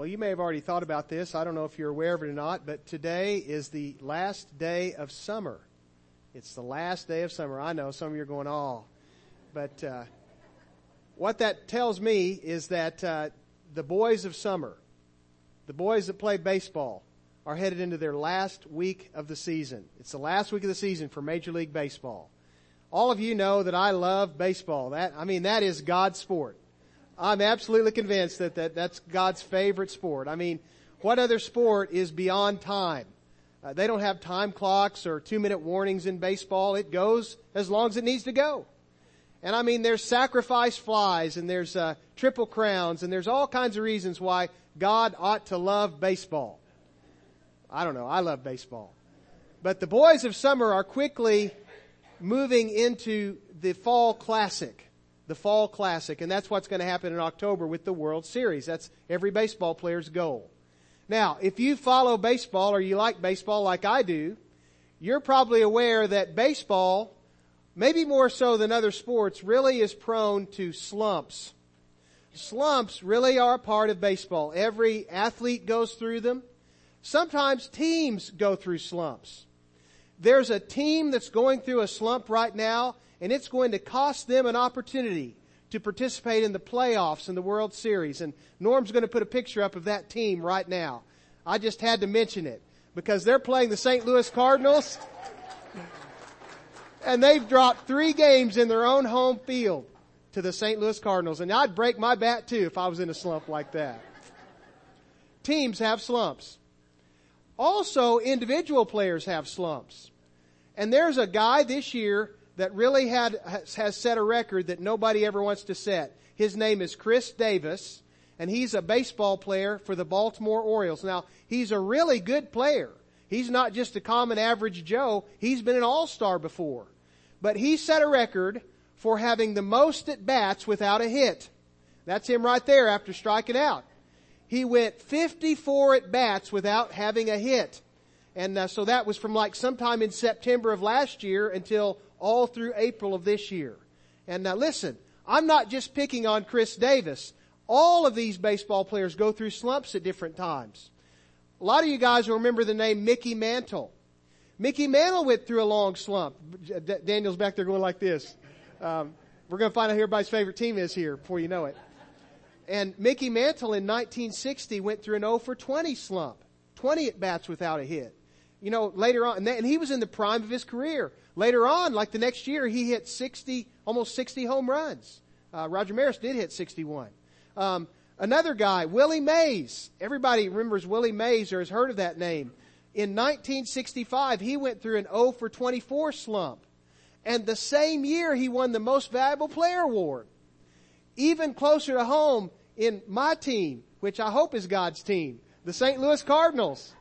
Well, you may have already thought about this. I don't know if you're aware of it or not, but today is the last day of summer. It's the last day of summer. I know some of you are going, oh. But what that tells me is that the boys of summer, the boys that play baseball, are headed into their last week of the season. It's the last week of the season for Major League Baseball. All of you know that I love baseball. That is God's sport. I'm absolutely convinced that that's God's favorite sport. I mean, what other sport is beyond time? They don't have time clocks or 2-minute warnings in baseball. It goes as long as it needs to go. And I mean, there's sacrifice flies and there's triple crowns and there's all kinds of reasons why God ought to love baseball. I don't know. I love baseball. But the boys of summer are quickly moving into the Fall Classic. The Fall Classic. And that's what's going to happen in October with the World Series. That's every baseball player's goal. Now, if you follow baseball or you like baseball like I do, you're probably aware that baseball, maybe more so than other sports, really is prone to slumps. Slumps really are a part of baseball. Every athlete goes through them. Sometimes teams go through slumps. There's a team that's going through a slump right now, and it's going to cost them an opportunity to participate in the playoffs in the World Series. And Norm's going to put a picture up of that team right now. I just had to mention it because they're playing the St. Louis Cardinals, and they've dropped 3 games in their own home field to the St. Louis Cardinals. And I'd break my bat too if I was in a slump like that. Teams have slumps. Also, individual players have slumps. And there's a guy this year that really has set a record that nobody ever wants to set. His name is Chris Davis, and he's a baseball player for the Baltimore Orioles. Now, he's a really good player. He's not just a common average Joe. He's been an all-star before. But he set a record for having the most at-bats without a hit. That's him right there after striking out. He went 54 at-bats without having a hit. And so that was from like sometime in September of last year until all through April of this year. And now listen, I'm not just picking on Chris Davis. All of these baseball players go through slumps at different times. A lot of you guys will remember the name Mickey Mantle. Mickey Mantle went through a long slump. Daniel's back there going like this. We're going to find out who everybody's favorite team is here before you know it. And Mickey Mantle in 1960 went through an 0 for 20 slump. 20 at-bats without a hit. You know, later on, and he was in the prime of his career. Later on, like the next year, he hit almost 60 home runs. Roger Maris did hit 61. Another guy, Willie Mays. Everybody remembers Willie Mays or has heard of that name. In 1965, he went through an 0 for 24 slump. And the same year, he won the Most Valuable Player Award. Even closer to home, in my team, which I hope is God's team, the St. Louis Cardinals.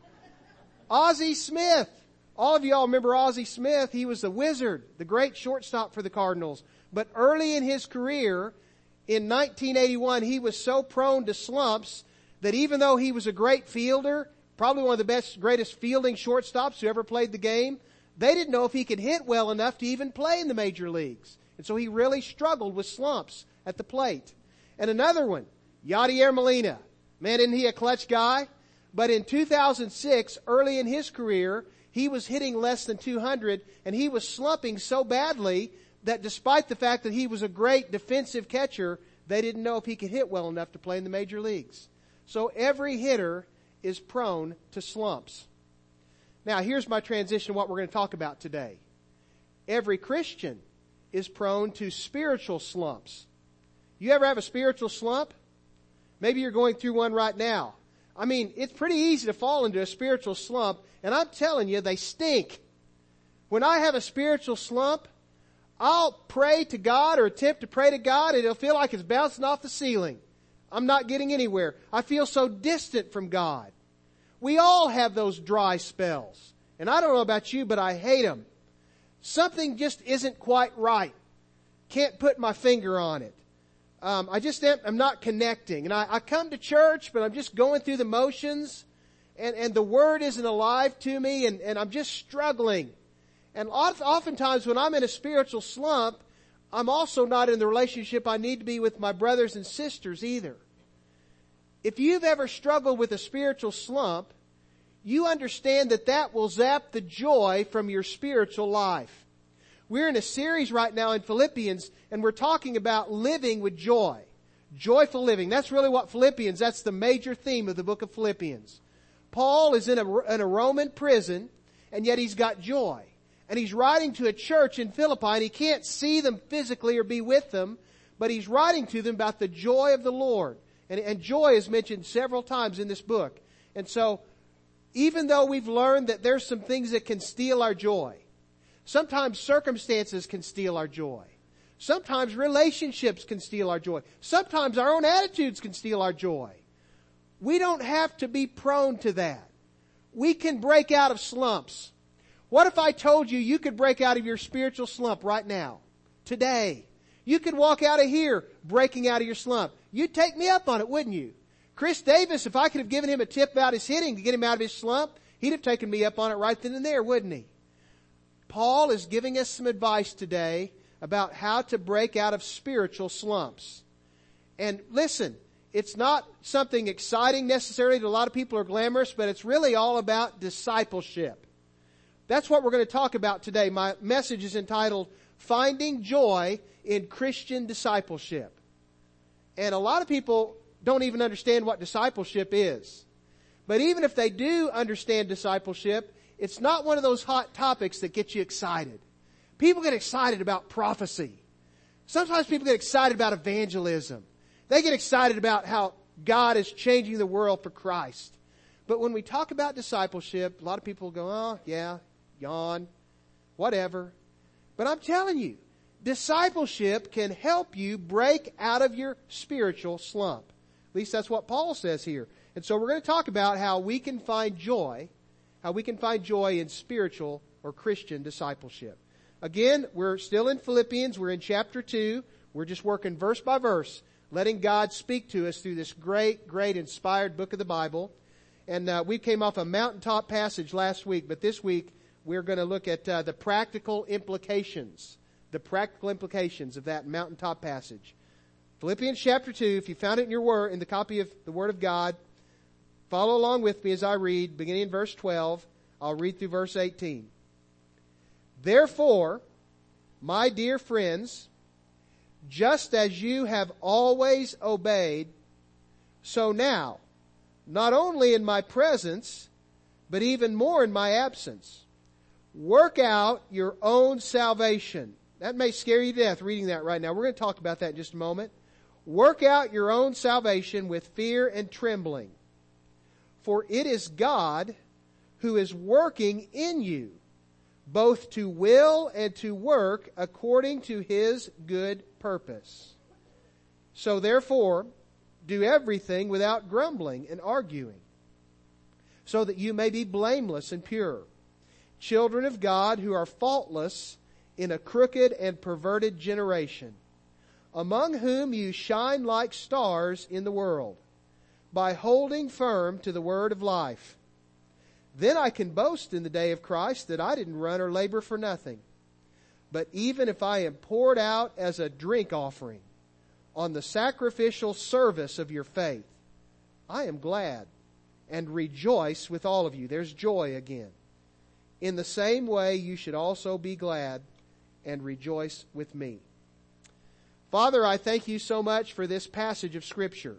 Ozzie Smith. All of y'all remember Ozzie Smith. He was the wizard, the great shortstop for the Cardinals. But early in his career, in 1981, he was so prone to slumps that even though he was a great fielder, probably one of the greatest fielding shortstops who ever played the game, they didn't know if he could hit well enough to even play in the major leagues. And so he really struggled with slumps at the plate. And another one, Yadier Molina. Man, isn't he a clutch guy? But in 2006, early in his career, he was hitting less than 200, and he was slumping so badly that despite the fact that he was a great defensive catcher, they didn't know if he could hit well enough to play in the major leagues. So every hitter is prone to slumps. Now, here's my transition to what we're going to talk about today. Every Christian is prone to spiritual slumps. You ever have a spiritual slump? Maybe you're going through one right now. I mean, it's pretty easy to fall into a spiritual slump, and I'm telling you, they stink. When I have a spiritual slump, I'll pray to God or attempt to pray to God, and it'll feel like it's bouncing off the ceiling. I'm not getting anywhere. I feel so distant from God. We all have those dry spells. And I don't know about you, but I hate them. Something just isn't quite right. Can't put my finger on it. I'm not connecting. And I come to church, but I'm just going through the motions. And the Word isn't alive to me, and I'm just struggling. And oftentimes when I'm in a spiritual slump, I'm also not in the relationship I need to be with my brothers and sisters either. If you've ever struggled with a spiritual slump, you understand that that will zap the joy from your spiritual life. We're in a series right now in Philippians, and we're talking about living with joy. Joyful living. That's really what Philippians, that's the major theme of the book of Philippians. Paul is in a Roman prison, and yet he's got joy. And he's writing to a church in Philippi, and he can't see them physically or be with them, but he's writing to them about the joy of the Lord. And joy is mentioned several times in this book. And so, even though we've learned that there's some things that can steal our joy, sometimes circumstances can steal our joy. Sometimes relationships can steal our joy. Sometimes our own attitudes can steal our joy. We don't have to be prone to that. We can break out of slumps. What if I told you you could break out of your spiritual slump right now? Today. You could walk out of here breaking out of your slump. You'd take me up on it, wouldn't you? Chris Davis, if I could have given him a tip about his hitting to get him out of his slump, he'd have taken me up on it right then and there, wouldn't he? Paul is giving us some advice today about how to break out of spiritual slumps. And listen, it's not something exciting necessarily to a lot of people or glamorous, but it's really all about discipleship. That's what we're going to talk about today. My message is entitled, Finding Joy in Christian Discipleship. And a lot of people don't even understand what discipleship is. But even if they do understand discipleship, it's not one of those hot topics that get you excited. People get excited about prophecy. Sometimes people get excited about evangelism. They get excited about how God is changing the world for Christ. But when we talk about discipleship, a lot of people go, oh, yeah, yawn, whatever. But I'm telling you, discipleship can help you break out of your spiritual slump. At least that's what Paul says here. And so we're going to talk about how we can find joy in spiritual or Christian discipleship. Again, we're still in Philippians. We're in chapter 2. We're just working verse by verse, letting God speak to us through this great, great inspired book of the Bible. And we came off a mountaintop passage last week, but this week we're going to look at the practical implications of that mountaintop passage. Philippians chapter 2, if you found it in the copy of the Word of God, follow along with me as I read, beginning in verse 12. I'll read through verse 18. Therefore, my dear friends, just as you have always obeyed, so now, not only in my presence, but even more in my absence, work out your own salvation. That may scare you to death reading that right now. We're going to talk about that in just a moment. Work out your own salvation with fear and trembling. For it is God who is working in you, both to will and to work according to His good purpose. So therefore, do everything without grumbling and arguing, so that you may be blameless and pure, children of God who are faultless in a crooked and perverted generation, among whom you shine like stars in the world, by holding firm to the word of life. Then I can boast in the day of Christ that I didn't run or labor for nothing. But even if I am poured out as a drink offering on the sacrificial service of your faith, I am glad and rejoice with all of you. There's joy again. In the same way, you should also be glad and rejoice with me. Father, I thank you so much for this passage of Scripture.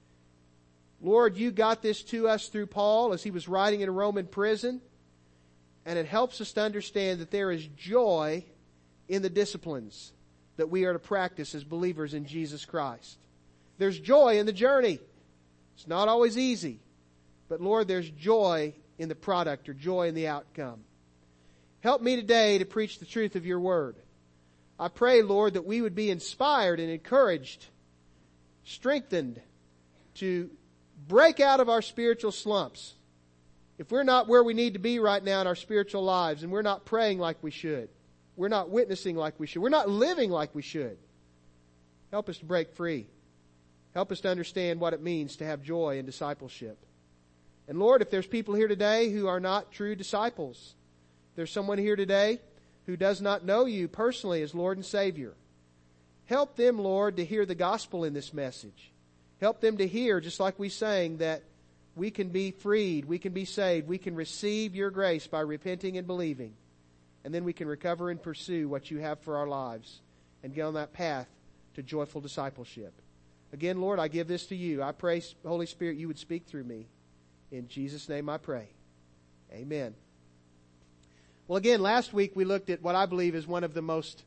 Lord, you got this to us through Paul as he was writing in a Roman prison, and it helps us to understand that there is joy in the disciplines that we are to practice as believers in Jesus Christ. There's joy in the journey. It's not always easy, but Lord, there's joy in the product or joy in the outcome. Help me today to preach the truth of your word. I pray, Lord, that we would be inspired and encouraged, strengthened to break out of our spiritual slumps. If we're not where we need to be right now in our spiritual lives, and we're not praying like we should, we're not witnessing like we should, we're not living like we should, help us to break free. Help us to understand what it means to have joy in discipleship. And Lord, if there's people here today who are not true disciples, if there's someone here today who does not know you personally as Lord and Savior, help them, Lord, to hear the gospel in this message. Help them to hear, just like we sang, that we can be freed, we can be saved, we can receive your grace by repenting and believing. And then we can recover and pursue what you have for our lives and get on that path to joyful discipleship. Again, Lord, I give this to you. I pray, Holy Spirit, you would speak through me. In Jesus' name I pray. Amen. Well, again, last week we looked at what I believe is one of the most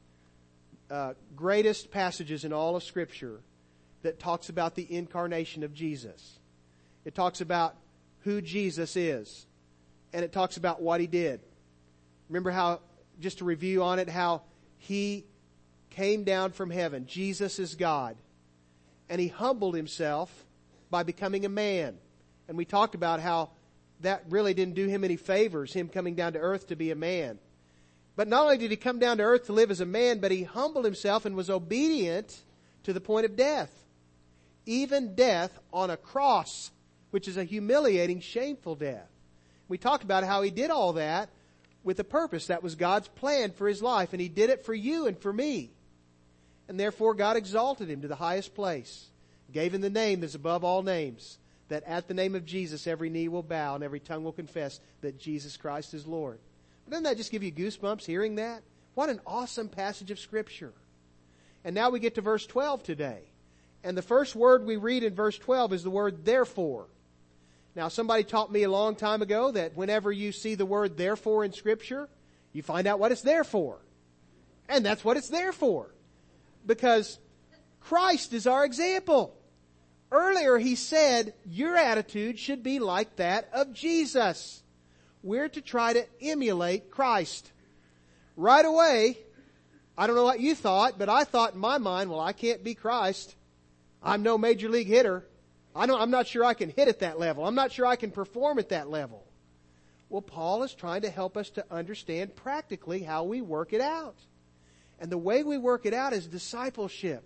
greatest passages in all of Scripture that talks about the incarnation of Jesus. It talks about who Jesus is, and it talks about what He did. Remember how, just to review on it, how He came down from heaven. Jesus is God. And He humbled Himself by becoming a man. And we talked about how that really didn't do Him any favors, Him coming down to earth to be a man. But not only did He come down to earth to live as a man, but He humbled Himself and was obedient to the point of death. Even death on a cross, which is a humiliating, shameful death. We talked about how He did all that with a purpose. That was God's plan for His life, and He did it for you and for me. And therefore God exalted Him to the highest place, gave Him the name that's above all names, that at the name of Jesus every knee will bow and every tongue will confess that Jesus Christ is Lord. But doesn't that just give you goosebumps hearing that? What an awesome passage of Scripture. And now we get to verse 12 today. And the first word we read in verse 12 is the word therefore. Now, somebody taught me a long time ago that whenever you see the word therefore in Scripture, you find out what it's there for. And that's what it's there for. Because Christ is our example. Earlier he said, your attitude should be like that of Jesus. We're to try to emulate Christ. Right away, I don't know what you thought, but I thought in my mind, well, I can't be Christ. I'm no major league hitter. I'm not sure I can hit at that level. I'm not sure I can perform at that level. Well, Paul is trying to help us to understand practically how we work it out. And the way we work it out is discipleship.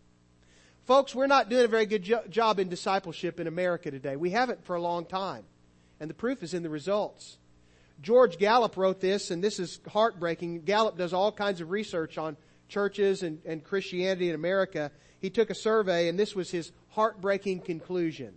Folks, we're not doing a very good job in discipleship in America today. We haven't for a long time. And the proof is in the results. George Gallup wrote this, and this is heartbreaking. Gallup does all kinds of research on churches and Christianity in America. He took a survey, and this was his heartbreaking conclusion.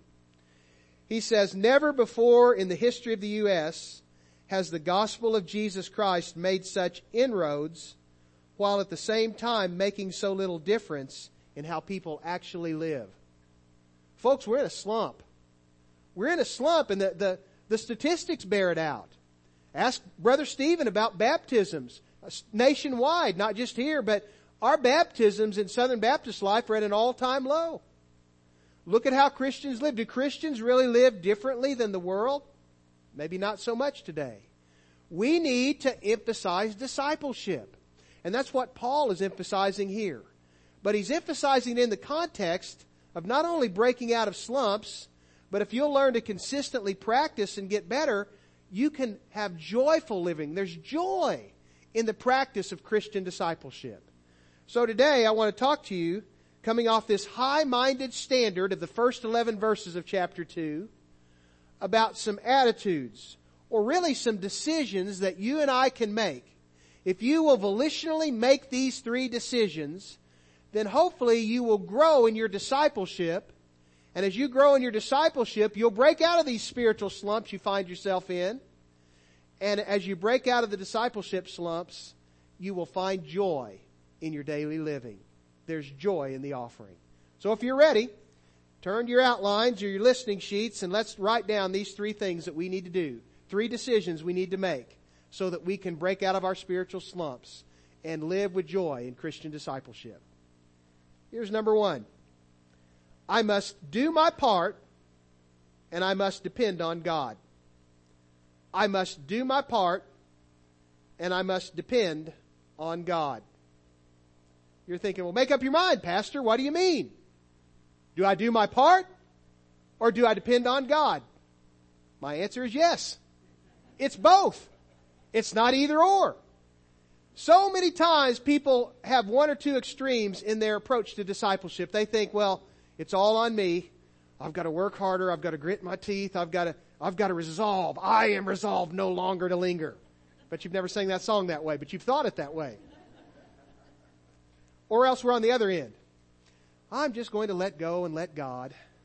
He says, never before in the history of the U.S. has the gospel of Jesus Christ made such inroads, while at the same time making so little difference in how people actually live. Folks, we're in a slump. We're in a slump, and the statistics bear it out. Ask Brother Stephen about baptisms nationwide, not just here, but our baptisms in Southern Baptist life are at an all-time low. Look at how Christians live. Do Christians really live differently than the world? Maybe not so much today. We need to emphasize discipleship. And that's what Paul is emphasizing here. But he's emphasizing it in the context of not only breaking out of slumps, but if you'll learn to consistently practice and get better, you can have joyful living. There's joy in the practice of Christian discipleship. So today I want to talk to you, coming off this high-minded standard of the first 11 verses of chapter 2, about some attitudes, or really some decisions that you and I can make. If you will volitionally make these 3 decisions, then hopefully you will grow in your discipleship. And as you grow in your discipleship, you'll break out of these spiritual slumps you find yourself in. And as you break out of the discipleship slumps, you will find joy in your daily living. There's joy in the offering. So if you're ready, turn to your outlines or your listening sheets and let's write down these 3 things that we need to do. 3 decisions we need to make so that we can break out of our spiritual slumps and live with joy in Christian discipleship. Here's number 1. I must do my part and I must depend on God. I must do my part and I must depend on God. You're thinking, well, make up your mind, Pastor. What do you mean? Do I do my part or do I depend on God? My answer is yes. It's both. It's not either or. So many times people have one or two extremes in their approach to discipleship. They think, well, it's all on me. I've got to work harder. I've got to grit my teeth. I've got to resolve. I am resolved no longer to linger. But you've never sang that song that way, but you've thought it that way. Or else we're on the other end. I'm just going to let go and let God.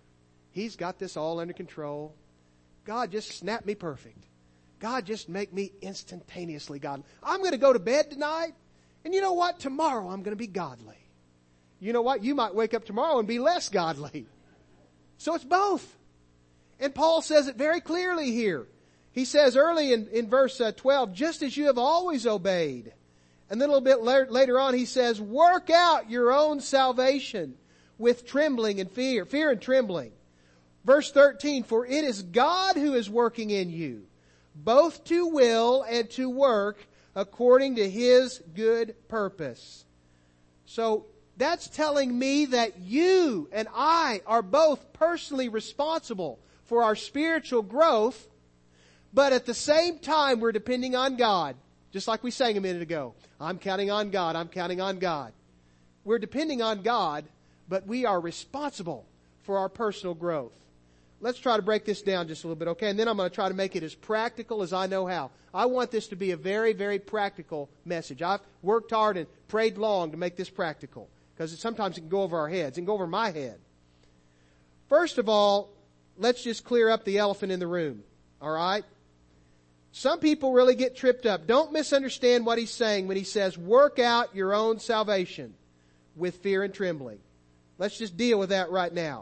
He's got this all under control. God, just snap me perfect. God, just make me instantaneously godly. I'm going to go to bed tonight, and you know what? Tomorrow I'm going to be godly. You know what? You might wake up tomorrow and be less godly. So it's both. And Paul says it very clearly here. He says early in verse 12, just as you have always obeyed. And then a little bit later on he says, work out your own salvation with trembling and fear and trembling. Verse 13, for it is God who is working in you, both to will and to work according to His good purpose. So that's telling me that you and I are both personally responsible for our spiritual growth, but at the same time we're depending on God. Just like we sang a minute ago. I'm counting on God. I'm counting on God. We're depending on God, but we are responsible for our personal growth. Let's try to break this down just a little bit, okay? And then I'm going to try to make it as practical as I know how. I want this to be a very, very practical message. I've worked hard and prayed long to make this practical, because sometimes it can go over our heads. It can go over my head. First of all, let's just clear up the elephant in the room, all right? Some people really get tripped up. Don't misunderstand what he's saying when he says, work out your own salvation with fear and trembling. Let's just deal with that right now.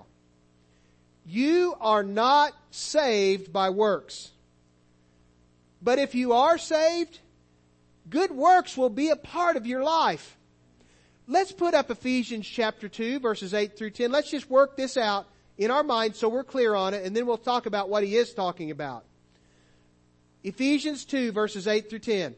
You are not saved by works. But if you are saved, good works will be a part of your life. Let's put up Ephesians chapter 2, verses 8 through 10. Let's just work this out in our minds so we're clear on it, and then we'll talk about what he is talking about. Ephesians 2, verses 8 through 10.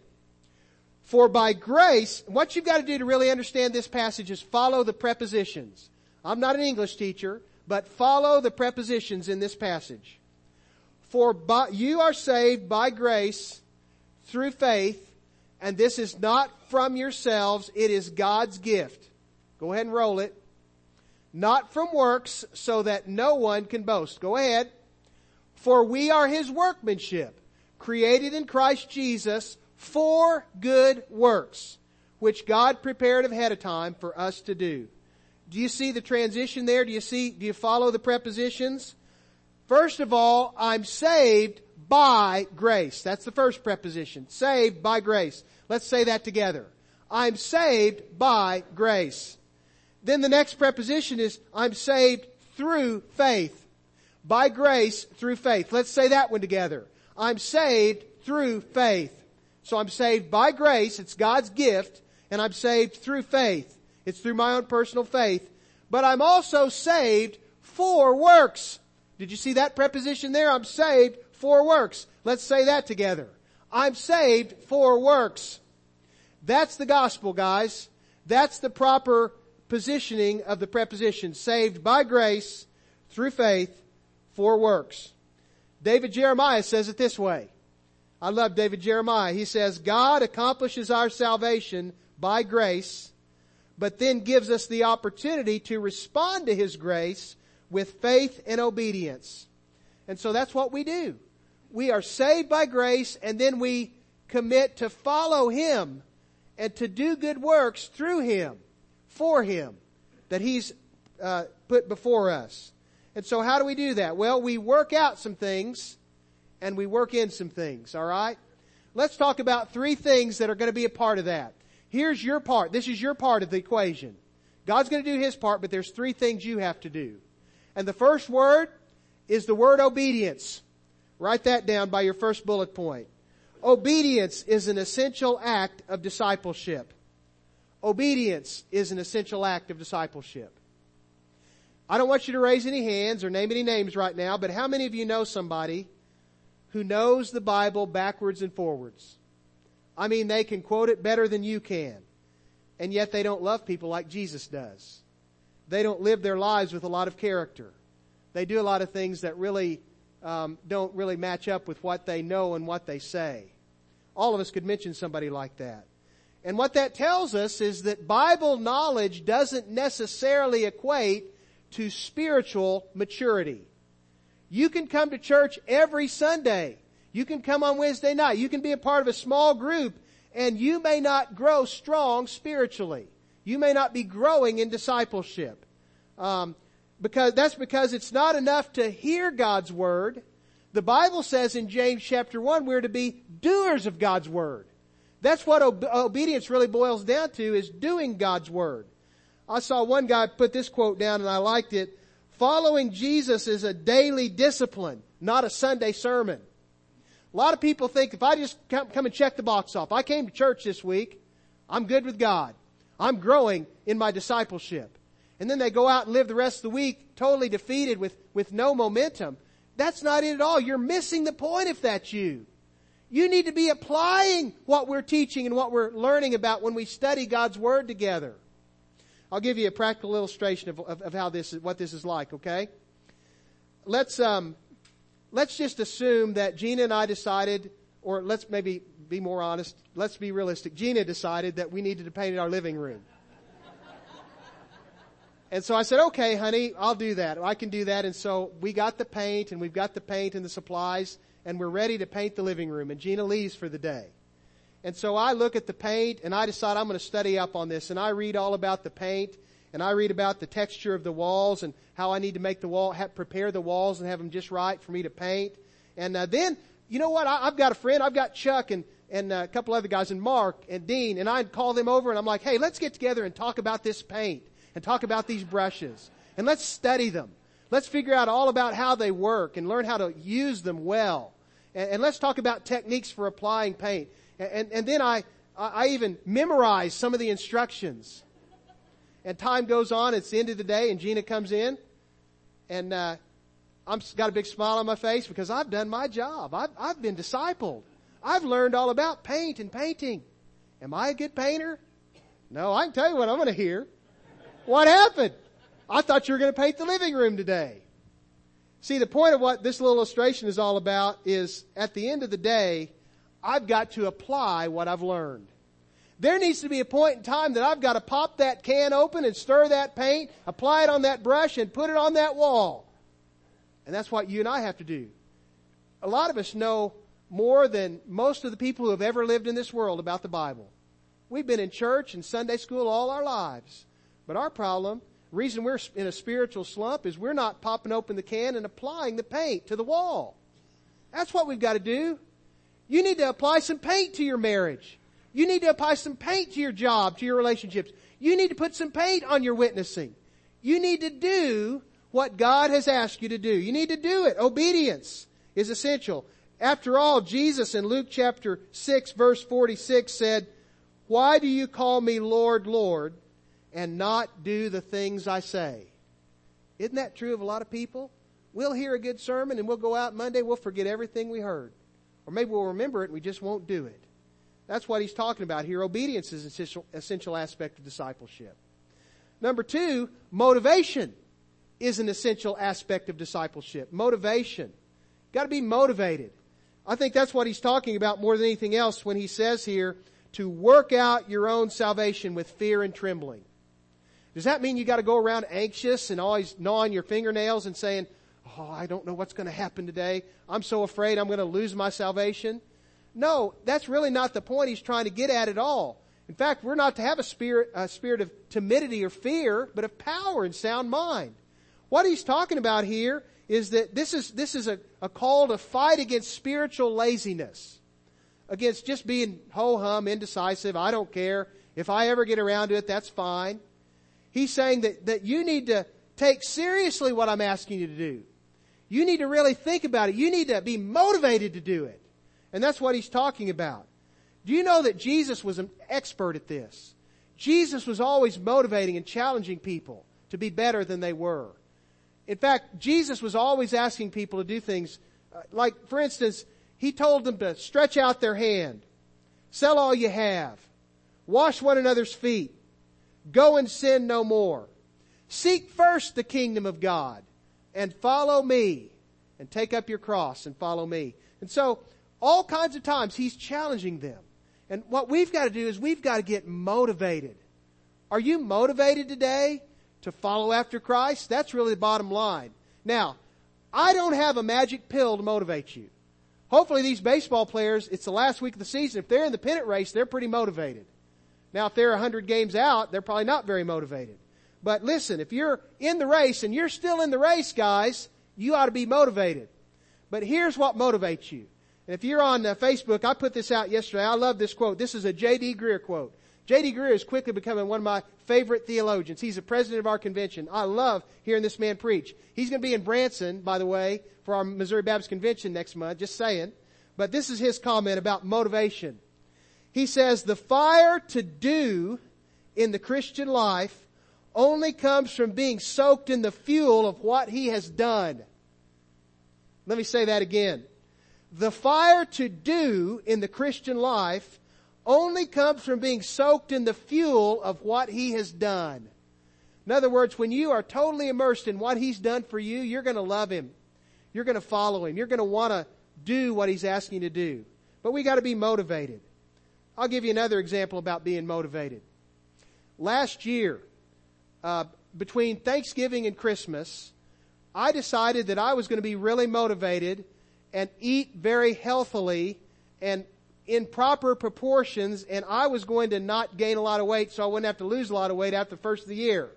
For by grace, what you've got to do to really understand this passage is follow the prepositions. I'm not an English teacher, but follow the prepositions in this passage. For you are saved by grace through faith, and this is not from yourselves, it is God's gift. Go ahead and roll it. Not from works, so that no one can boast. Go ahead. For we are His workmanship, created in Christ Jesus for good works, which God prepared ahead of time for us to do. Do you see the transition there? Do you follow the prepositions? First of all, I'm saved by grace. That's the first preposition. Saved by grace. Let's say that together. I'm saved by grace. Then the next preposition is, I'm saved through faith. By grace through faith. Let's say that one together. I'm saved through faith. So I'm saved by grace, it's God's gift, and I'm saved through faith. It's through my own personal faith. But I'm also saved for works. Did you see that preposition there? I'm saved for works. Let's say that together. I'm saved for works. That's the gospel, guys. That's the proper positioning of the preposition. Saved by grace, through faith, for works. David Jeremiah says it this way. I love David Jeremiah. He says, God accomplishes our salvation by grace, but then gives us the opportunity to respond to His grace with faith and obedience. And so that's what we do. We are saved by grace, and then we commit to follow Him and to do good works through Him, for Him, that He's put before us. And so how do we do that? Well, we work out some things and we work in some things, all right? Let's talk about three things that are going to be a part of that. Here's your part. This is your part of the equation. God's going to do His part, but there's three things you have to do. And the first word is the word obedience. Write that down by your first bullet point. Obedience is an essential act of discipleship. Obedience is an essential act of discipleship. I don't want you to raise any hands or name any names right now, but how many of you know somebody who knows the Bible backwards and forwards? I mean, they can quote it better than you can, and yet they don't love people like Jesus does. They don't live their lives with a lot of character. They do a lot of things that really don't really match up with what they know and what they say. All of us could mention somebody like that. And what that tells us is that Bible knowledge doesn't necessarily equate to spiritual maturity. You can come to church every Sunday. You can come on Wednesday night. You can be a part of a small group, and you may not grow strong spiritually. You may not be growing in discipleship. because it's not enough to hear God's Word. The Bible says in James chapter 1, we're to be doers of God's Word. That's what obedience really boils down to, is doing God's Word. I saw one guy put this quote down and I liked it. Following Jesus is a daily discipline, not a Sunday sermon. A lot of people think if I just come and check the box off, I came to church this week, I'm good with God. I'm growing in my discipleship. And then they go out and live the rest of the week totally defeated with no momentum. That's not it at all. You're missing the point if that's you. You need to be applying what we're teaching and what we're learning about when we study God's Word together. I'll give you a practical illustration of how what this is like, okay? Let's just assume that Gina and I decided, or let's maybe be more honest, let's be realistic. Gina decided that we needed to paint our living room. And so I said, okay, honey, I'll do that. I can do that. And so we got the paint, and we've got the paint and the supplies, and we're ready to paint the living room. And Gina leaves for the day. And so I look at the paint, and I decide I'm going to study up on this. And I read all about the paint, and I read about the texture of the walls, and how I need to make prepare the walls and have them just right for me to paint. And then, you know what? I've got a friend. I've got Chuck and a couple other guys, and Mark and Dean, and I'd call them over, and I'm like, hey, let's get together and talk about this paint. And talk about these brushes. And let's study them. Let's figure out all about how they work and learn how to use them well. And let's talk about techniques for applying paint. And then I even memorize some of the instructions. And time goes on. It's the end of the day, and Gina comes in. And I'm got a big smile on my face because I've done my job. I've been discipled. I've learned all about paint and painting. Am I a good painter? No, I can tell you what I'm going to hear. What happened? I thought you were going to paint the living room today. See, the point of what this little illustration is all about is, at the end of the day, I've got to apply what I've learned. There needs to be a point in time that I've got to pop that can open and stir that paint, apply it on that brush, and put it on that wall. And that's what you and I have to do. A lot of us know more than most of the people who have ever lived in this world about the Bible. We've been in church and Sunday school all our lives. But our problem, the reason we're in a spiritual slump, is we're not popping open the can and applying the paint to the wall. That's what we've got to do. You need to apply some paint to your marriage. You need to apply some paint to your job, to your relationships. You need to put some paint on your witnessing. You need to do what God has asked you to do. You need to do it. Obedience is essential. After all, Jesus in Luke chapter 6 verse 46 said, "Why do you call me Lord, Lord, and not do the things I say?" Isn't that true of a lot of people? We'll hear a good sermon and we'll go out Monday, we'll forget everything we heard. Or maybe we'll remember it and we just won't do it. That's what he's talking about here. Obedience is an essential aspect of discipleship. Number 2, motivation is an essential aspect of discipleship. Motivation. Got to be motivated. I think that's what he's talking about more than anything else when he says here to work out your own salvation with fear and trembling. Does that mean you got to go around anxious and always gnawing your fingernails and saying, "Oh, I don't know what's going to happen today. I'm so afraid I'm going to lose my salvation"? No, that's really not the point he's trying to get at all. In fact, we're not to have a spirit of timidity or fear, but of power and sound mind. What he's talking about here is that this is a call to fight against spiritual laziness, against just being ho-hum, indecisive. I don't care. If I ever get around to it, that's fine. He's saying that you need to take seriously what I'm asking you to do. You need to really think about it. You need to be motivated to do it. And that's what he's talking about. Do you know that Jesus was an expert at this? Jesus was always motivating and challenging people to be better than they were. In fact, Jesus was always asking people to do things like, for instance, he told them to stretch out their hand, sell all you have, wash one another's feet, go and sin no more. Seek first the kingdom of God and follow me, and take up your cross and follow me. And so all kinds of times he's challenging them. And what we've got to do is we've got to get motivated. Are you motivated today to follow after Christ? That's really the bottom line. Now, I don't have a magic pill to motivate you. Hopefully these baseball players, it's the last week of the season. If they're in the pennant race, they're pretty motivated. Now, if they're 100 games out, they're probably not very motivated. But listen, if you're in the race and you're still in the race, guys, you ought to be motivated. But here's what motivates you. And if you're on Facebook, I put this out yesterday. I love this quote. This is a J.D. Greear quote. J.D. Greear is quickly becoming one of my favorite theologians. He's the president of our convention. I love hearing this man preach. He's going to be in Branson, by the way, for our Missouri Baptist Convention next month, just saying. But this is his comment about motivation. He says, the fire to do in the Christian life only comes from being soaked in the fuel of what he has done. Let me say that again. The fire to do in the Christian life only comes from being soaked in the fuel of what he has done. In other words, when you are totally immersed in what he's done for you, you're going to love him. You're going to follow him. You're going to want to do what he's asking you to do. But we got to be motivated. I'll give you another example about being motivated. Last year, between Thanksgiving and Christmas, I decided that I was going to be really motivated and eat very healthily and in proper proportions, and I was going to not gain a lot of weight so I wouldn't have to lose a lot of weight after the first of the year.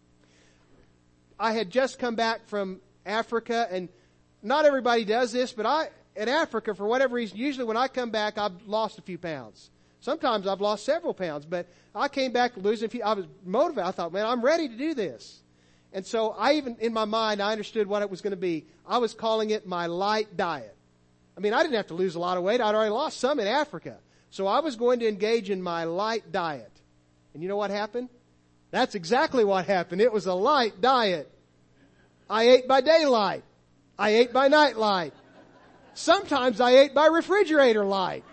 I had just come back from Africa, and not everybody does this, but in Africa, for whatever reason, usually when I come back, I've lost a few pounds. Sometimes I've lost several pounds, but I came back losing a few. I was motivated. I thought, man, I'm ready to do this. And so in my mind, I understood what it was going to be. I was calling it my light diet. I mean, I didn't have to lose a lot of weight. I'd already lost some in Africa. So I was going to engage in my light diet. And you know what happened? That's exactly what happened. It was a light diet. I ate by daylight. I ate by night light. Sometimes I ate by refrigerator light.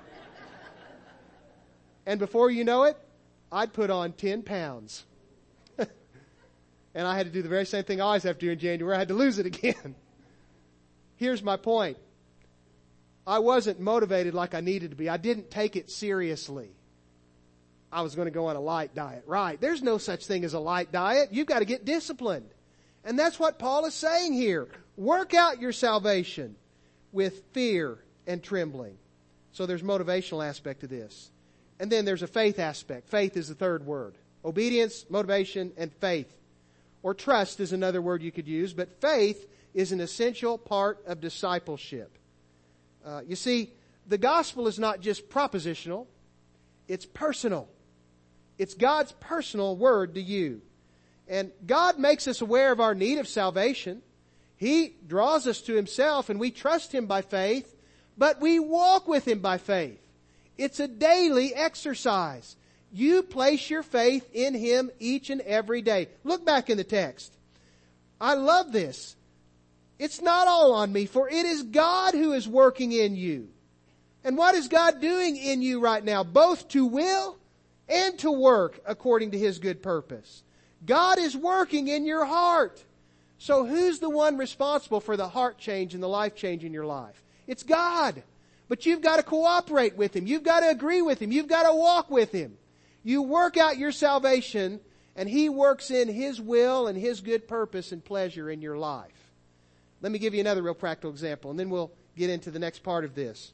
And before you know it, I'd put on 10 pounds. And I had to do the very same thing I always have to do in January. I had to lose it again. Here's my point. I wasn't motivated like I needed to be. I didn't take it seriously. I was going to go on a light diet. Right. There's no such thing as a light diet. You've got to get disciplined. And that's what Paul is saying here. Work out your salvation with fear and trembling. So there's motivational aspect to this. And then there's a faith aspect. Faith is the third word. Obedience, motivation, and faith. Or trust is another word you could use. But faith is an essential part of discipleship. You see, the gospel is not just propositional. It's personal. It's God's personal word to you. And God makes us aware of our need of salvation. He draws us to Himself and we trust Him by faith, but we walk with Him by faith. It's a daily exercise. You place your faith in Him each and every day. Look back in the text. I love this. It's not all on me, for it is God who is working in you. And what is God doing in you right now? Both to will and to work according to His good purpose. God is working in your heart. So who's the one responsible for the heart change and the life change in your life? It's God. But you've got to cooperate with Him. You've got to agree with Him. You've got to walk with Him. You work out your salvation, and He works in His will and His good purpose and pleasure in your life. Let me give you another real practical example, and then we'll get into the next part of this.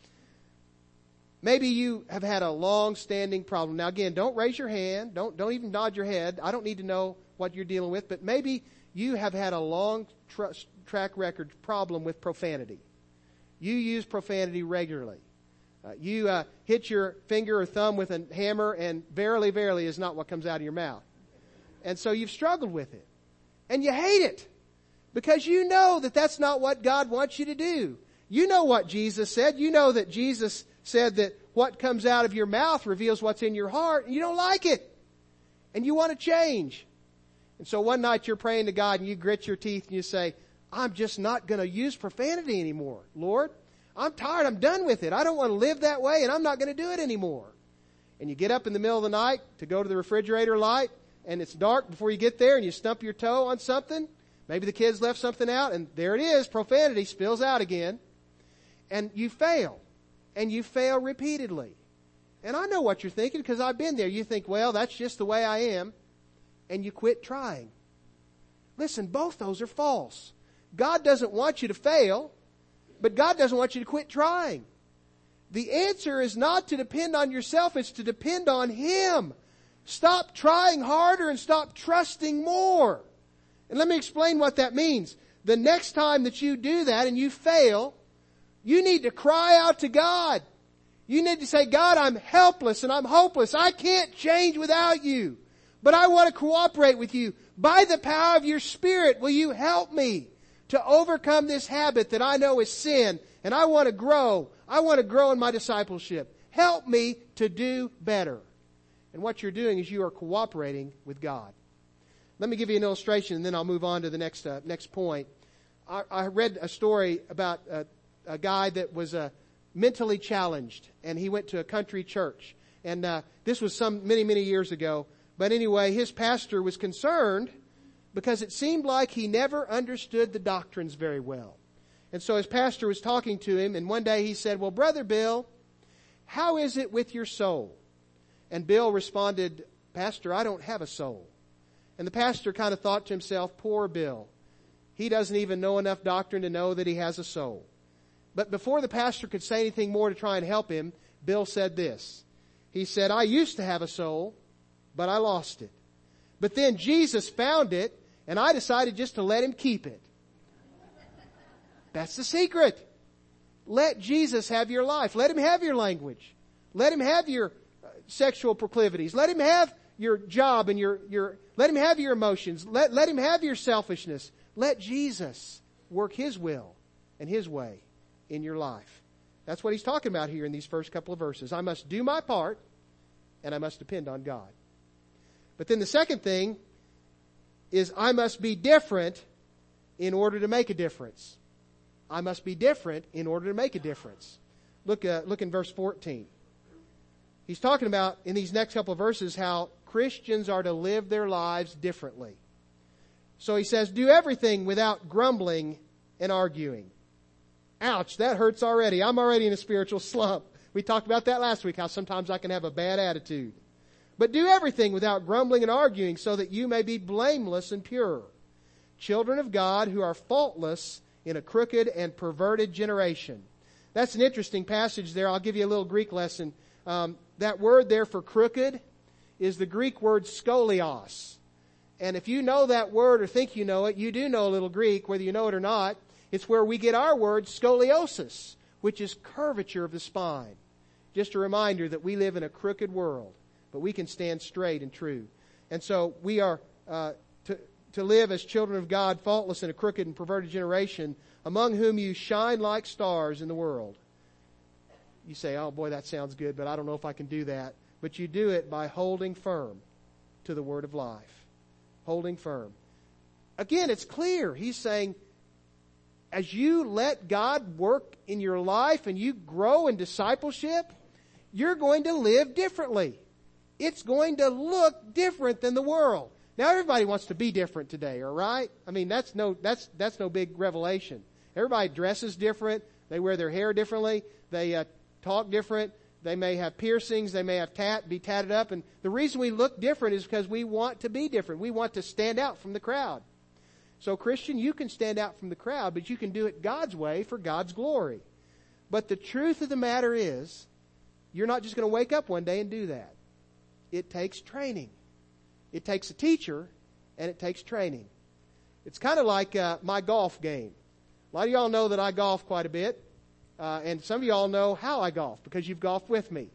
Maybe you have had a long-standing problem. Now again, don't raise your hand. Don't even nod your head. I don't need to know what you're dealing with, but maybe you have had a long track record problem with profanity. You use profanity regularly. You hit your finger or thumb with a hammer, and verily, verily is not what comes out of your mouth. And so you've struggled with it. And you hate it. Because you know that that's not what God wants you to do. You know what Jesus said. You know that Jesus said that what comes out of your mouth reveals what's in your heart, and you don't like it. And you want to change. And so one night you're praying to God and you grit your teeth and you say, I'm just not going to use profanity anymore. Lord, I'm tired. I'm done with it. I don't want to live that way, and I'm not going to do it anymore. And you get up in the middle of the night to go to the refrigerator light, and it's dark before you get there, and you stump your toe on something. Maybe the kids left something out, and there it is. Profanity spills out again. And you fail. And you fail repeatedly. And I know what you're thinking because I've been there. You think, well, that's just the way I am. And you quit trying. Listen, both those are false. God doesn't want you to fail, but God doesn't want you to quit trying. The answer is not to depend on yourself, it's to depend on Him. Stop trying harder and stop trusting more. And let me explain what that means. The next time that you do that and you fail, you need to cry out to God. You need to say, God, I'm helpless and I'm hopeless. I can't change without you. But I want to cooperate with you. By the power of your Spirit, will you help me to overcome this habit that I know is sin? And I want to grow. I want to grow in my discipleship. Help me to do better. And what you're doing is you are cooperating with God. Let me give you an illustration and then I'll move on to the next point. I read a story about a guy that was mentally challenged, and he went to a country church. And this was many years ago. But anyway, his pastor was concerned because it seemed like he never understood the doctrines very well. And so his pastor was talking to him, and one day he said, well, Brother Bill, how is it with your soul? And Bill responded, Pastor, I don't have a soul. And the pastor kind of thought to himself, poor Bill. He doesn't even know enough doctrine to know that he has a soul. But before the pastor could say anything more to try and help him, Bill said this. He said, I used to have a soul, but I lost it. But then Jesus found it, and I decided just to let him keep it. That's the secret. Let Jesus have your life. Let him have your language. Let him have your sexual proclivities. Let him have your job and let him have your emotions. Let him have your selfishness. Let Jesus work his will and his way in your life. That's what he's talking about here in these first couple of verses. I must do my part and I must depend on God. But then the second thing is I must be different in order to make a difference. I must be different in order to make a difference. Look in verse 14. He's talking about in these next couple of verses how Christians are to live their lives differently. So he says, do everything without grumbling and arguing. Ouch, that hurts already. I'm already in a spiritual slump. We talked about that last week, how sometimes I can have a bad attitude. But do everything without grumbling and arguing so that you may be blameless and pure. Children of God who are faultless in a crooked and perverted generation. That's an interesting passage there. I'll give you a little Greek lesson. That word there for crooked is the Greek word skolios. And if you know that word or think you know it, you do know a little Greek, whether you know it or not. It's where we get our word scoliosis, which is curvature of the spine. Just a reminder that we live in a crooked world, but we can stand straight and true. And so we are to live as children of God, faultless in a crooked and perverted generation, among whom you shine like stars in the world. You say, oh boy, that sounds good, but I don't know if I can do that. But you do it by holding firm to the word of life. Holding firm. Again, it's clear. He's saying, as you let God work in your life and you grow in discipleship, you're going to live differently. It's going to look different than the world. Now everybody wants to be different today, all right? I mean, that's no big revelation. Everybody dresses different. They wear their hair differently. They talk different. They may have piercings. They may have be tatted up. And the reason we look different is because we want to be different. We want to stand out from the crowd. So Christian, you can stand out from the crowd, but you can do it God's way for God's glory. But the truth of the matter is, you're not just going to wake up one day and do that. It takes training. It takes a teacher, and it takes training. It's kind of like my golf game. A lot of y'all know that I golf quite a bit. And some of y'all know how I golf because you've golfed with me.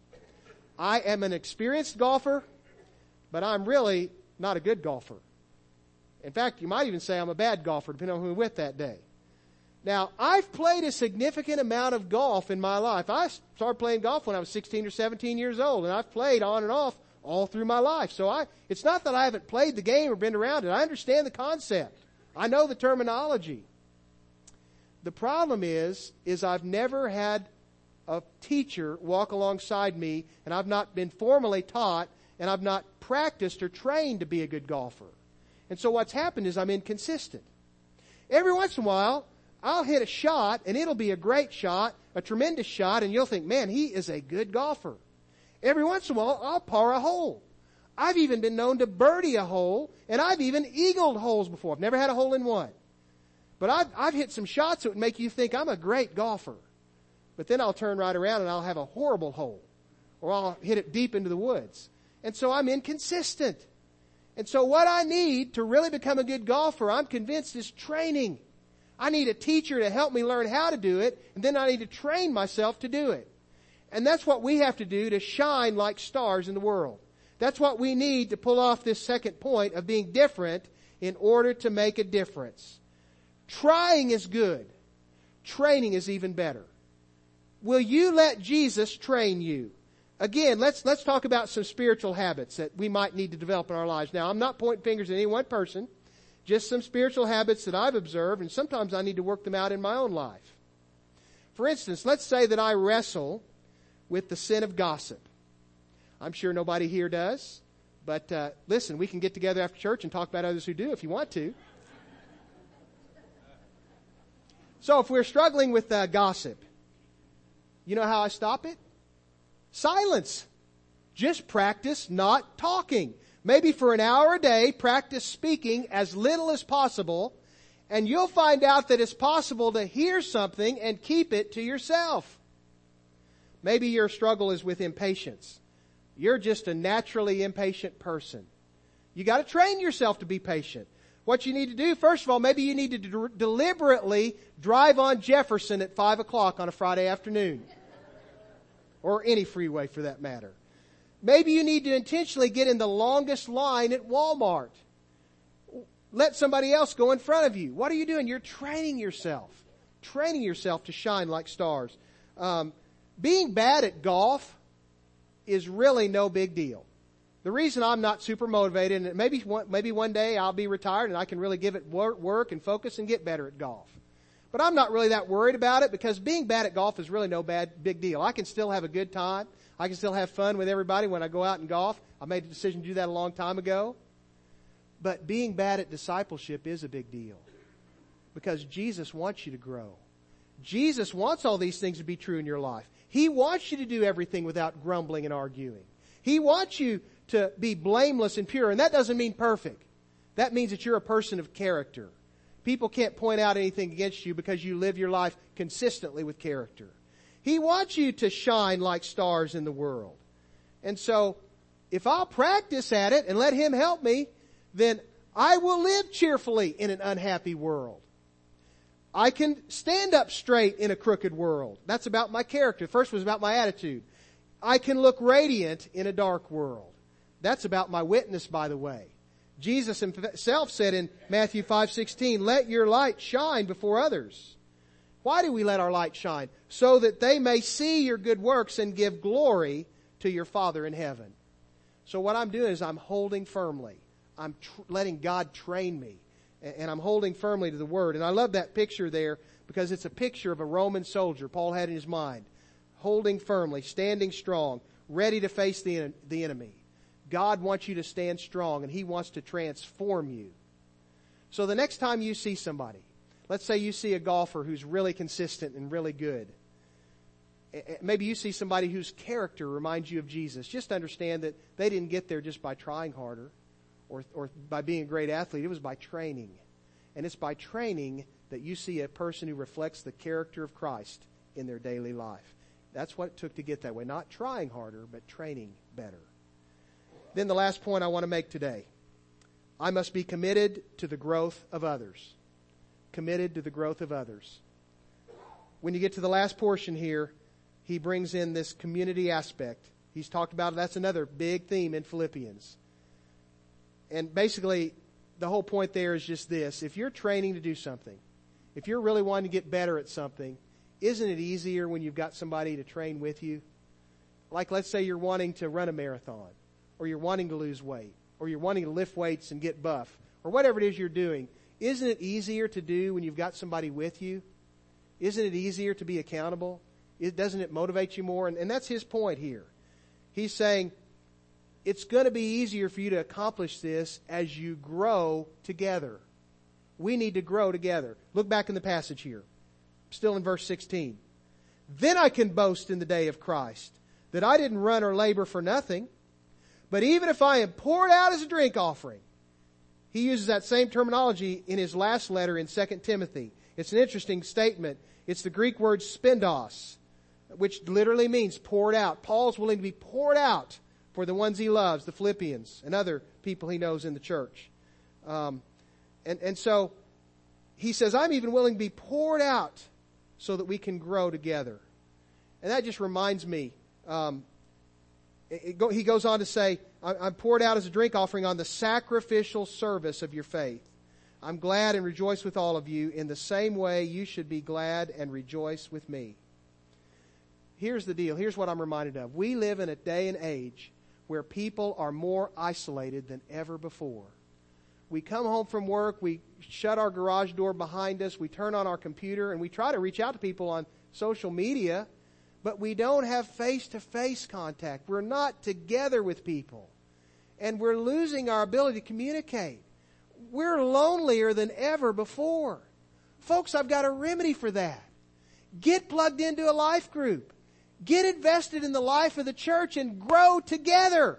I am an experienced golfer, but I'm really not a good golfer. In fact, you might even say I'm a bad golfer, depending on who I'm with that day. Now, I've played a significant amount of golf in my life. I started playing golf when I was 16 or 17 years old, and I've played on and off all through my life. So it's not that I haven't played the game or been around it. I understand the concept. I know the terminology. The problem is I've never had a teacher walk alongside me, and I've not been formally taught, and I've not practiced or trained to be a good golfer. And so what's happened is I'm inconsistent. Every once in a while, I'll hit a shot, and it'll be a great shot, a tremendous shot, and you'll think, man, he is a good golfer. Every once in a while, I'll par a hole. I've even been known to birdie a hole, and I've even eagled holes before. I've never had a hole in one. But I've hit some shots that would make you think I'm a great golfer. But then I'll turn right around and I'll have a horrible hole. Or I'll hit it deep into the woods. And so I'm inconsistent. And so what I need to really become a good golfer, I'm convinced, is training. I need a teacher to help me learn how to do it, and then I need to train myself to do it. And that's what we have to do to shine like stars in the world. That's what we need to pull off this second point of being different in order to make a difference. Trying is good. Training is even better. Will you let Jesus train you? Again, let's talk about some spiritual habits that we might need to develop in our lives. Now, I'm not pointing fingers at any one person, just some spiritual habits that I've observed, and sometimes I need to work them out in my own life. For instance, let's say that I wrestle with the sin of gossip. I'm sure nobody here does, but listen, we can get together after church and talk about others who do if you want to. So if we're struggling with gossip, you know how I stop it? Silence. Just practice not talking. Maybe for an hour a day, practice speaking as little as possible, and you'll find out that it's possible to hear something and keep it to yourself. Maybe your struggle is with impatience. You're just a naturally impatient person. You got to train yourself to be patient. What you need to do, first of all, maybe you need to deliberately drive on Jefferson at 5 o'clock on a Friday afternoon. Or any freeway for that matter. Maybe you need to intentionally get in the longest line at Walmart. Let somebody else go in front of you. What are you doing? You're training yourself. Training yourself to shine like stars. Being bad at golf is really no big deal. The reason I'm not super motivated, and maybe one day I'll be retired and I can really give it work and focus and get better at golf. But I'm not really that worried about it because being bad at golf is really no big deal. I can still have a good time. I can still have fun with everybody when I go out and golf. I made the decision to do that a long time ago. But being bad at discipleship is a big deal because Jesus wants you to grow. Jesus wants all these things to be true in your life. He wants you to do everything without grumbling and arguing. He wants you to be blameless and pure. And that doesn't mean perfect. That means that you're a person of character. People can't point out anything against you because you live your life consistently with character. He wants you to shine like stars in the world. And so, if I'll practice at it and let Him help me, then I will live cheerfully in an unhappy world. I can stand up straight in a crooked world. That's about my character. The first was about my attitude. I can look radiant in a dark world. That's about my witness, by the way. Jesus himself said in Matthew 5:16, "Let your light shine before others." Why do we let our light shine? So that they may see your good works and give glory to your Father in heaven. So what I'm doing is I'm holding firmly. I'm letting God train me. And I'm holding firmly to the Word. And I love that picture there because it's a picture of a Roman soldier Paul had in his mind. Holding firmly, standing strong, ready to face the enemy. God wants you to stand strong and He wants to transform you. So the next time you see somebody, let's say you see a golfer who's really consistent and really good. Maybe you see somebody whose character reminds you of Jesus. Just understand that they didn't get there just by trying harder or by being a great athlete. It was by training. And it's by training that you see a person who reflects the character of Christ in their daily life. That's what it took to get that way. Not trying harder, but training better. Then the last point I want to make today. I must be committed to the growth of others. Committed to the growth of others. When you get to the last portion here, he brings in this community aspect. He's talked about it. That's another big theme in Philippians. And basically, the whole point there is just this. If you're training to do something, if you're really wanting to get better at something, isn't it easier when you've got somebody to train with you? Like let's say you're wanting to run a marathon, or you're wanting to lose weight, or you're wanting to lift weights and get buff, or whatever it is you're doing. Isn't it easier to do when you've got somebody with you? Isn't it easier to be accountable? Doesn't it motivate you more? And that's his point here. He's saying it's going to be easier for you to accomplish this as you grow together. We need to grow together. Look back in the passage here. Still in verse 16. Then I can boast in the day of Christ that I didn't run or labor for nothing. But even if I am poured out as a drink offering. He uses that same terminology in his last letter in 2 Timothy. It's an interesting statement. It's the Greek word spendos, which literally means poured out. Paul's willing to be poured out for the ones he loves, the Philippians, and other people he knows in the church. And so he says, I'm even willing to be poured out so that we can grow together. And that just reminds me, he goes on to say, I'm poured out as a drink offering on the sacrificial service of your faith. I'm glad and rejoice with all of you. In the same way, you should be glad and rejoice with me. Here's the deal. Here's what I'm reminded of. We live in a day and age where people are more isolated than ever before. We come home from work, we shut our garage door behind us, we turn on our computer, and we try to reach out to people on social media, but we don't have face-to-face contact. We're not together with people. And we're losing our ability to communicate. We're lonelier than ever before. Folks, I've got a remedy for that. Get plugged into a life group. Get invested in the life of the church and grow together.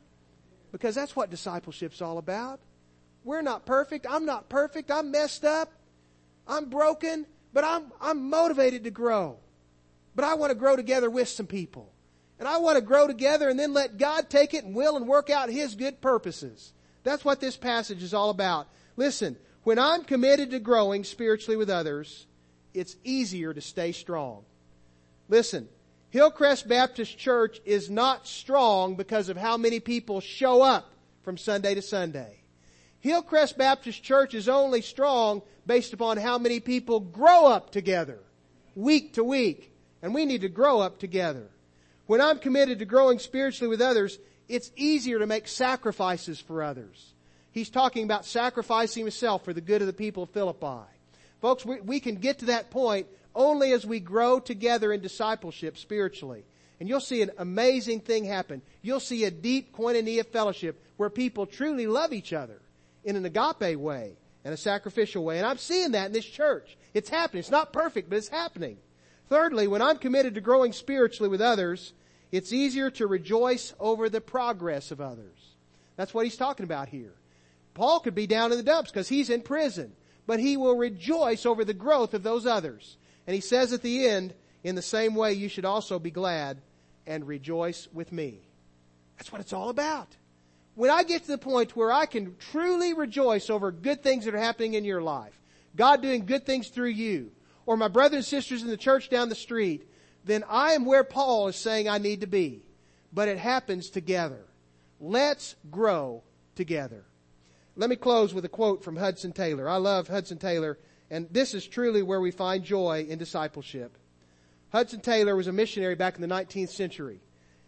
Because that's what discipleship's all about. We're not perfect. I'm not perfect. I'm messed up. I'm broken. But I'm motivated to grow. But I want to grow together with some people. And I want to grow together and then let God take it and will and work out His good purposes. That's what this passage is all about. Listen, when I'm committed to growing spiritually with others, it's easier to stay strong. Listen, Hillcrest Baptist Church is not strong because of how many people show up from Sunday to Sunday. Hillcrest Baptist Church is only strong based upon how many people grow up together, week to week. And we need to grow up together. When I'm committed to growing spiritually with others, it's easier to make sacrifices for others. He's talking about sacrificing himself for the good of the people of Philippi. Folks, we can get to that point only as we grow together in discipleship spiritually. And you'll see an amazing thing happen. You'll see a deep koinonia fellowship where people truly love each other in an agape way and a sacrificial way. And I'm seeing that in this church. It's happening. It's not perfect, but it's happening. Thirdly, when I'm committed to growing spiritually with others, it's easier to rejoice over the progress of others. That's what he's talking about here. Paul could be down in the dumps because he's in prison, but he will rejoice over the growth of those others. And he says at the end, in the same way, you should also be glad and rejoice with me. That's what it's all about. When I get to the point where I can truly rejoice over good things that are happening in your life, God doing good things through you, or my brothers and sisters in the church down the street, then I am where Paul is saying I need to be. But it happens together. Let's grow together. Let me close with a quote from Hudson Taylor. I love Hudson Taylor, and this is truly where we find joy in discipleship. Hudson Taylor was a missionary back in the 19th century.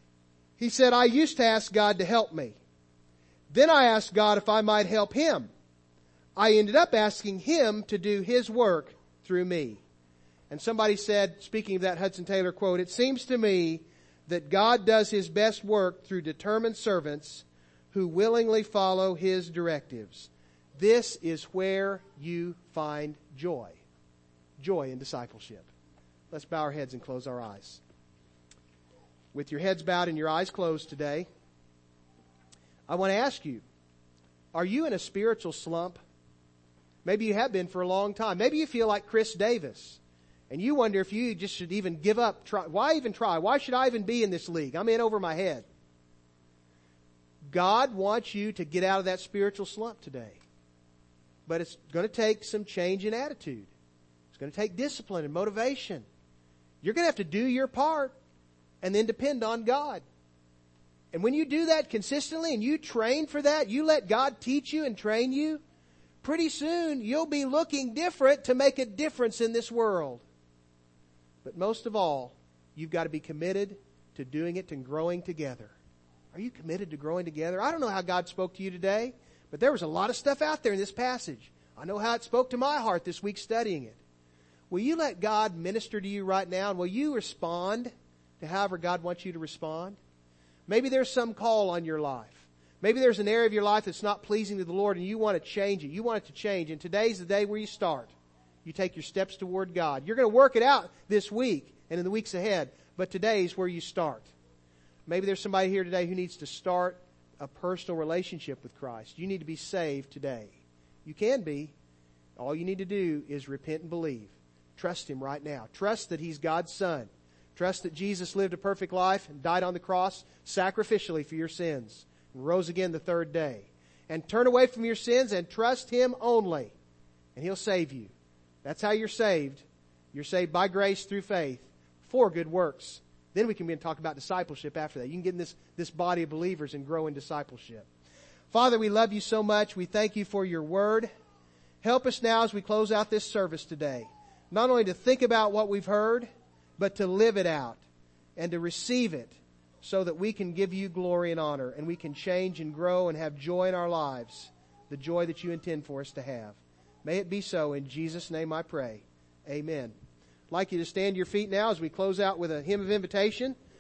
He said, I used to ask God to help me. Then I asked God if I might help Him. I ended up asking Him to do His work through me. And somebody said, speaking of that Hudson Taylor quote, it seems to me that God does His best work through determined servants who willingly follow His directives. This is where you find joy. Joy in discipleship. Let's bow our heads and close our eyes. With your heads bowed and your eyes closed today, I want to ask you, are you in a spiritual slump? Maybe you have been for a long time. Maybe you feel like Chris Davis. And you wonder if you just should even give up. Why even try? Why should I even be in this league? I'm in over my head. God wants you to get out of that spiritual slump today. But it's going to take some change in attitude. It's going to take discipline and motivation. You're going to have to do your part and then depend on God. And when you do that consistently and you train for that, you let God teach you and train you, pretty soon you'll be looking different to make a difference in this world. But most of all, you've got to be committed to doing it and growing together. Are you committed to growing together? I don't know how God spoke to you today, but there was a lot of stuff out there in this passage. I know how it spoke to my heart this week studying it. Will you let God minister to you right now? And will you respond to however God wants you to respond? Maybe there's some call on your life. Maybe there's an area of your life that's not pleasing to the Lord and you want to change it. You want it to change. And today's the day where you start. You take your steps toward God. You're going to work it out this week and in the weeks ahead. But today's where you start. Maybe there's somebody here today who needs to start a personal relationship with Christ. You need to be saved today. You can be. All you need to do is repent and believe. Trust Him right now. Trust that He's God's Son. Trust that Jesus lived a perfect life and died on the cross sacrificially for your sins and rose again the third day. And turn away from your sins and trust Him only, and He'll save you. That's how you're saved. You're saved by grace through faith for good works. Then we can begin to talk about discipleship after that. You can get in this body of believers and grow in discipleship. Father, we love you so much. We thank you for your word. Help us now as we close out this service today, not only to think about what we've heard, but to live it out and to receive it so that we can give you glory and honor and we can change and grow and have joy in our lives, the joy that you intend for us to have. May it be so. In Jesus' name I pray. Amen. I'd like you to stand to your feet now as we close out with a hymn of invitation.